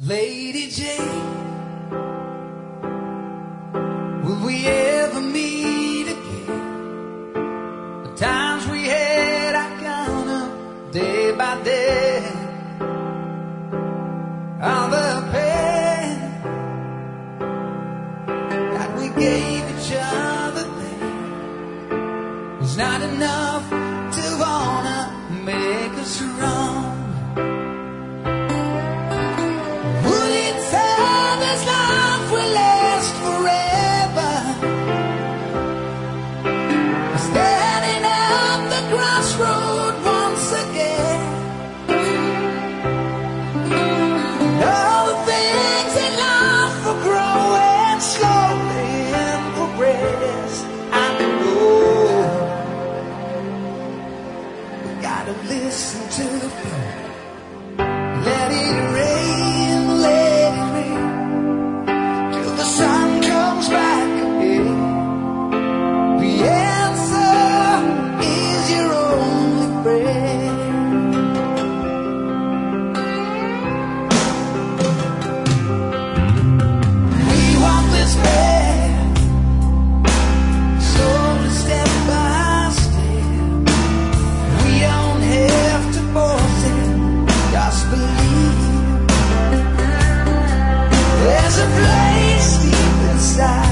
Lady Jane, will we ever meet again? The times we had, I count up day by day. All the pain that we gave each other then was not enough to wanna make us wrong. Listen to the flow. Let it rain, till the sun comes back again. The answer is your only prayer. We walk this path, slowly step by step. We don't have to force it, just believe. There's a place deep inside